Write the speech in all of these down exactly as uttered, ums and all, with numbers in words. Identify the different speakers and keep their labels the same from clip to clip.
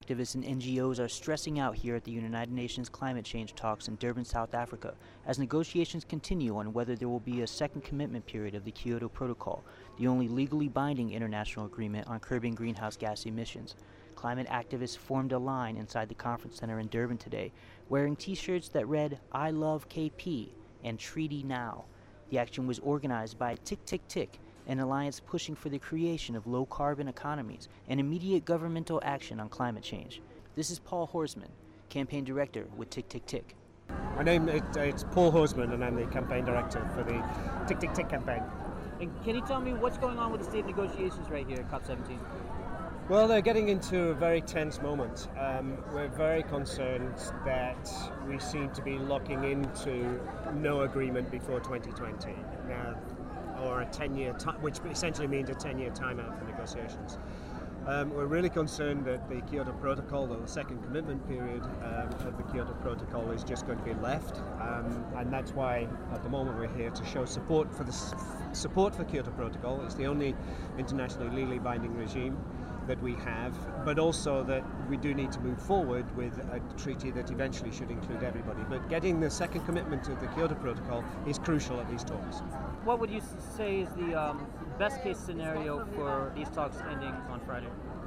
Speaker 1: Activists and N G Os are stressing out here at the United Nations climate change talks in Durban, South Africa, as negotiations continue on whether there will be a second commitment period of the Kyoto Protocol, the only legally binding international agreement on curbing greenhouse gas emissions. Climate activists formed a line inside the conference center in Durban today, wearing t-shirts that read, "I love K P" and "Treaty Now." The action was organized by Tick Tick Tick, an alliance pushing for the creation of low-carbon economies and immediate governmental action on climate change. This is Paul Horsman, campaign director with Tick Tick Tick.
Speaker 2: My name is it's Paul Horsman, and I'm the campaign director for the Tick Tick Tick campaign.
Speaker 1: And can you tell me what's going on with the state negotiations right here at COP seventeen?
Speaker 2: Well, they're getting into a very tense moment. Um, we're very concerned that we seem to be locking into no agreement before twenty twenty. Now, or a ten-year time, which essentially means a ten-year timeout for negotiations. Um, we're really concerned that the Kyoto Protocol, or the second commitment period um, of the Kyoto Protocol, is just going to be left, um, and that's why at the moment we're here to show support for the s- support for the Kyoto Protocol. It's the only internationally legally binding regime that we have, but also that we do need to move forward with a treaty that eventually should include everybody. But getting the second commitment to the Kyoto Protocol is crucial at these talks.
Speaker 1: What would you say is the um, best case scenario for these talks ending on Friday?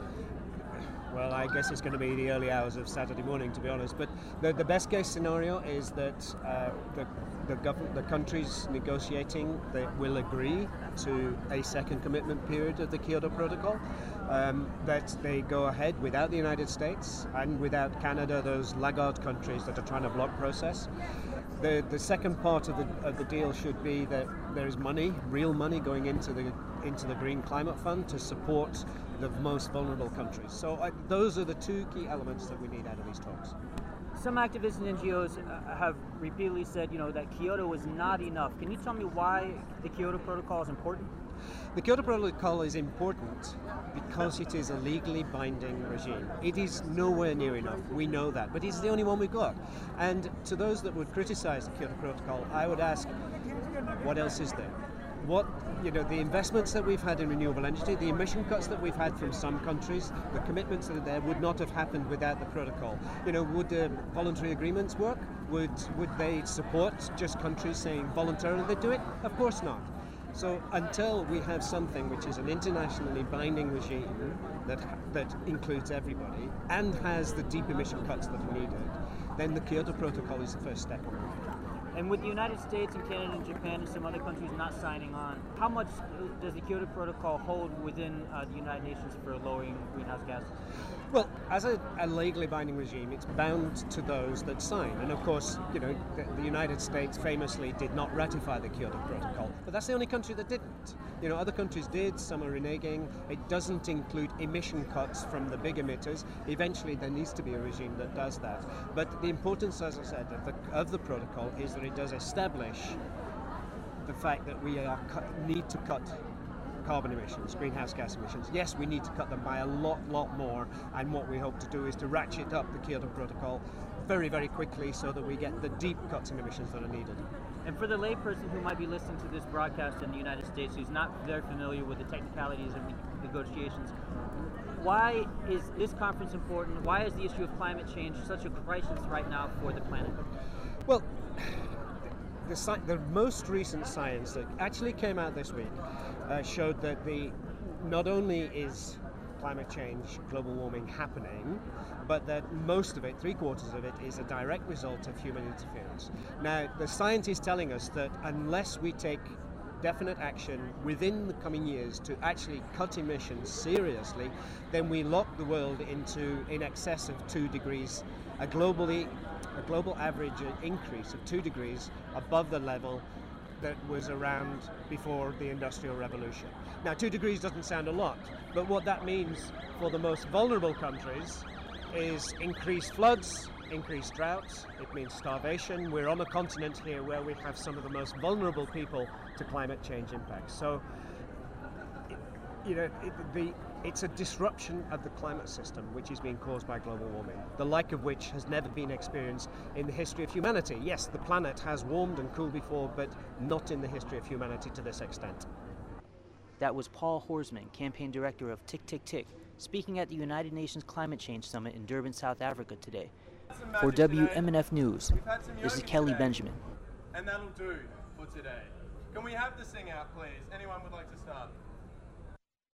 Speaker 2: Well, I guess it's going to be the early hours of Saturday morning, to be honest. But the, the best case scenario is that uh, the the, gov- the countries negotiating they will agree to a second commitment period of the Kyoto Protocol. Um, that they go ahead without the United States and without Canada, those laggard countries that are trying to block process. The the second part of the of the deal should be that there is money, real money, going into the into the Green Climate Fund to support the most vulnerable countries. So uh, those are the two key elements that we need out of these talks.
Speaker 1: Some activists and N G Os have repeatedly said, you know, that Kyoto is not enough. Can you tell me why the Kyoto Protocol is important?
Speaker 2: The Kyoto Protocol is important because it is a legally binding regime. It is nowhere near enough, we know that, but it's the only one we've got. And to those that would criticize the Kyoto Protocol, I would ask, what else is there? What, you know, the investments that we've had in renewable energy, the emission cuts that we've had from some countries, the commitments that are there would not have happened without the protocol. You know, would uh, voluntary agreements work? Would would they support just countries saying voluntarily they do it? Of course not. So until we have something which is an internationally binding regime that that includes everybody and has the deep emission cuts that are needed, then the Kyoto Protocol is the first step on the way.
Speaker 1: And with the United States and Canada and Japan and some other countries not signing on, how much does the Kyoto Protocol hold within uh, the United Nations for lowering greenhouse gases?
Speaker 2: Well, as a, a legally binding regime, it's bound to those that sign. And of course, you know, the, the United States famously did not ratify the Kyoto Protocol, but that's the only country that didn't. You know, other countries did, some are reneging. It doesn't include emission cuts from the big emitters. Eventually, there needs to be a regime that does that. But the importance, as I said, of the, of the protocol is that it does establish the fact that we are cut, need to cut carbon emissions, greenhouse gas emissions. Yes, we need to cut them by a lot, lot more, and what we hope to do is to ratchet up the Kyoto Protocol very, very quickly so that we get the deep cuts in emissions that are needed.
Speaker 1: And for the layperson who might be listening to this broadcast in the United States who's not very familiar with the technicalities of negotiations, why is this conference important? Why is the issue of climate change such a crisis right now for the planet?
Speaker 2: Well, the, sci- the most recent science that actually came out this week uh, showed that the not only is climate change, global warming happening, but that most of it, three quarters of it, is a direct result of human interference. Now, the science is telling us that unless we take definite action within the coming years to actually cut emissions seriously, then we lock the world into in excess of two degrees, a globally a global average increase of two degrees above the level that was around before the Industrial Revolution. Now, two degrees doesn't sound a lot, but what that means for the most vulnerable countries is increased floods, increased droughts. It means starvation. We're on a continent here where we have some of the most vulnerable people to climate change impacts. So, it, you know, it, the it's a disruption of the climate system which is being caused by global warming, the like of which has never been experienced in the history of humanity. Yes, the planet has warmed and cooled before, but not in the history of humanity to this extent. That was Paul Horsman, campaign director of Tick Tick Tick,
Speaker 1: speaking at the United Nations Climate Change Summit in Durban, South Africa today. For W M N F News, this is Kelly
Speaker 3: today.
Speaker 1: Benjamin.
Speaker 3: And that'll do for today. Can we have the sing out, please? Anyone would like to start?